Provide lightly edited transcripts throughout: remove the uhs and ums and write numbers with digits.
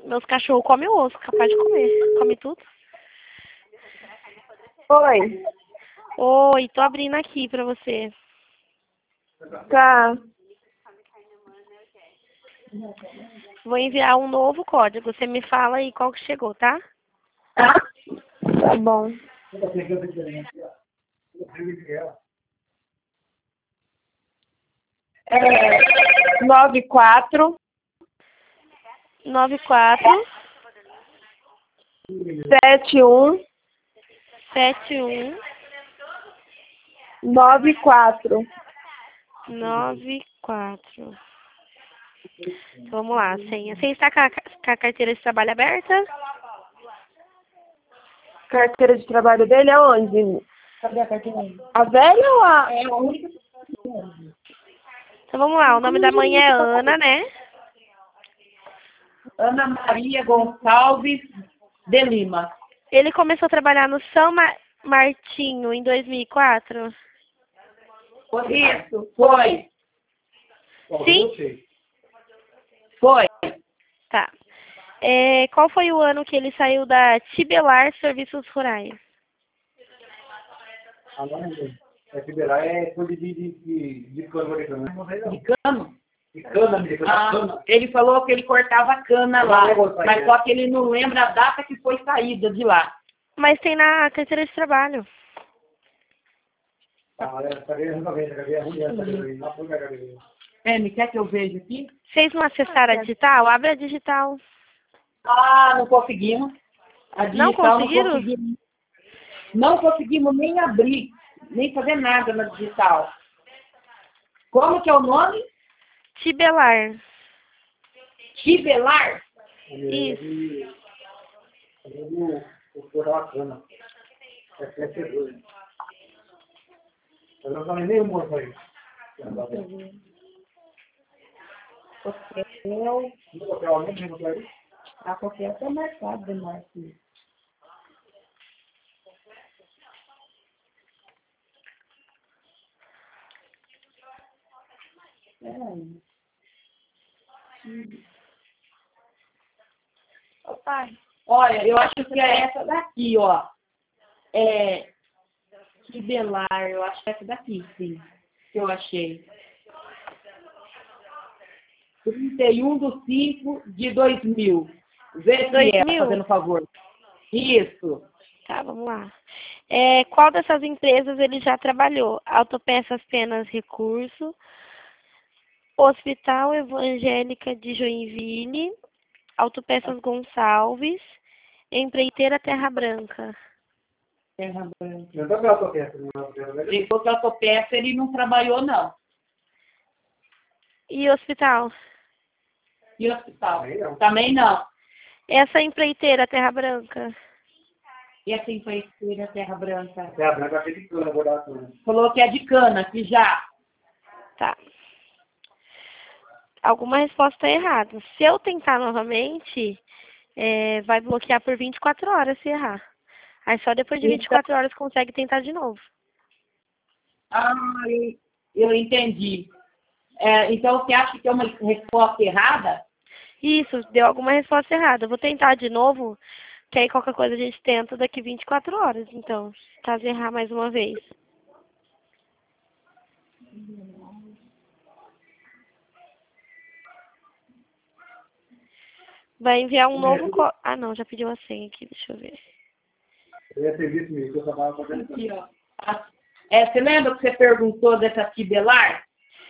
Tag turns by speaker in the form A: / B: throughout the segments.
A: Meus cachorros comem o osso, capaz de comer. Come tudo.
B: Oi.
A: Oi, tô abrindo aqui pra você.
B: Tá.
A: Vou enviar um novo código. Você me fala aí qual que chegou, tá?
B: Tá? Tá bom. É 94
A: 94
B: 71
A: 71
B: 94.
A: 94. Então, vamos lá, senha. Você está com a carteira de trabalho aberta?
B: Carteira de trabalho dele é onde?
C: Cadê a carteira?
B: A velha ou a...
C: É a única.
A: Então vamos lá, o nome da mãe é Ana, né?
C: Ana Maria Gonçalves de Lima.
A: Ele começou a trabalhar no São Martinho em 2004?
C: Isso, foi.
A: Sim?
C: Foi.
A: Tá. Qual foi o ano que ele saiu da Tibelar Serviços Rurais?
D: Tibelar é coisa de cana,
C: De cano?
D: de cana, de cana.
C: Ele falou que ele cortava cana lá, mas só que ele não lembra a data que foi saída de lá.
A: Mas tem na carteira de trabalho.
C: Me quer que eu veja aqui?
A: Vocês não acessaram a digital? Abre a digital.
C: Ah, não conseguimos. A
A: Não
C: digital
A: conseguiram?
C: Não conseguimos nem abrir, nem fazer nada na digital. Como que é o nome?
A: Tibelar.
C: Tibelar?
A: Isso.
D: O cana. Eu não falei nem humor pra isso.
C: A qualquer está marcado demais. Peraí.
B: Ô, pai.
C: Olha, eu acho que é essa daqui, ó. Tibelar, eu acho que é essa daqui, sim. Que eu achei. 31/5/2000. Vê se
A: 2000?
C: fazendo favor. Isso.
A: Tá, vamos lá. Qual dessas empresas ele já trabalhou? Autopeças Penas Recurso, Hospital Evangélica de Joinville, Autopeças Gonçalves, Empreiteira Terra Branca.
C: Terra Branca.
D: Não tá pela tua peça, não é?
C: Ele falou que a autopeça ele não trabalhou, não.
A: E hospital?
C: E hospital? Também não.
A: Essa empreiteira Terra Branca?
C: E essa empreiteira Terra Branca?
D: Terra Branca é de cana, vou dar a cana.
C: Falou que é de cana, que já.
A: Tá. Alguma resposta errada. Se eu tentar novamente, vai bloquear por 24 horas se errar. Aí só depois de 24 horas consegue tentar de novo.
C: Ah, eu entendi. Então você acha que é uma resposta errada?
A: Isso, deu alguma resposta errada. Eu vou tentar de novo, que aí qualquer coisa a gente tenta daqui 24 horas. Então, caso errar mais uma vez. Vai enviar um novo código. Ah, não, já pediu a senha aqui, deixa eu ver.
D: Eu ia ter visto mesmo, que eu trabalhava fazendo
C: Aqui, ó. Você lembra que você perguntou dessa Tibelar?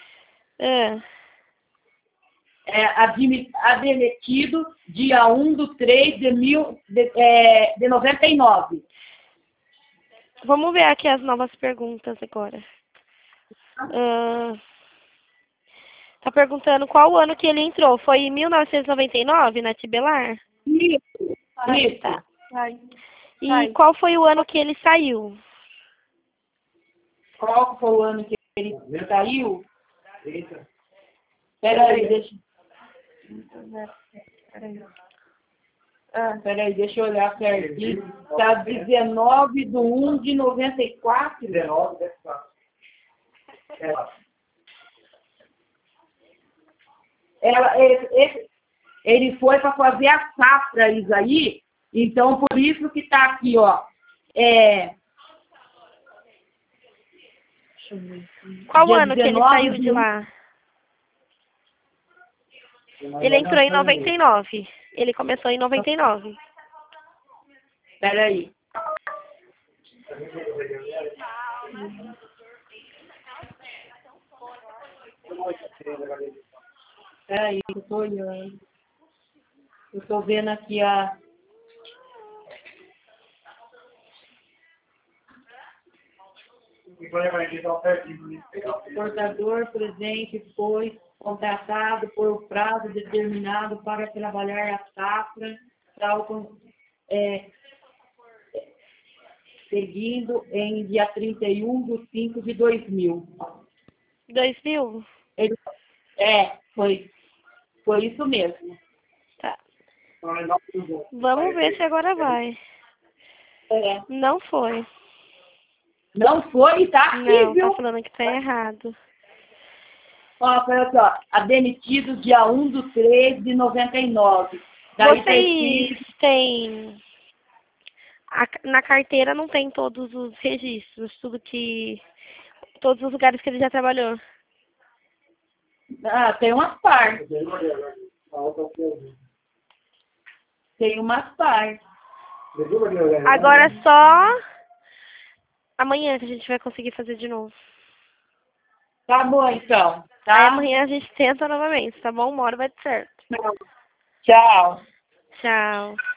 C: Admitido dia 1/3/de 99.
A: Vamos ver aqui as novas perguntas agora. Tá perguntando qual o ano que ele entrou. Foi em 1999 na Tibelar?
C: Isso.
A: Tá. E qual foi o ano que ele saiu?
C: Qual foi o ano que ele saiu? Peraí, deixa eu olhar certinho. Tá 19/1/94?
D: 19/4.
C: ele foi para fazer a safra, Isaí. Então, por isso que está aqui, ó.
A: Qual
C: dia
A: ano que ele
C: 19
A: saiu de lá? Ele entrou em 99. Ele começou em 99.
C: Espera aí. Espera aí, eu tô olhando. Eu tô vendo aqui a... O portador presente foi contratado por prazo determinado para trabalhar a safra, seguindo em dia 31/5/2000.
A: 2000?
C: Ele, foi isso mesmo.
A: Tá. Vamos ver se agora vai. Não foi.
C: Não foi, tá aqui,
A: Não,
C: viu?
A: tá falando que tá errado.
C: Ó, olha aqui, ó. A demitido dia 1/3/99. Daí
A: Vocês têm... Na carteira não tem todos os registros, todos os lugares que ele já trabalhou.
C: tem umas partes. Tem umas partes.
A: Agora só amanhã que a gente vai conseguir fazer de novo.
C: Tá bom, então.
A: Aí
C: Tá?
A: amanhã a gente tenta novamente, tá bom? Uma hora vai dar certo.
C: Tchau.
A: Tchau.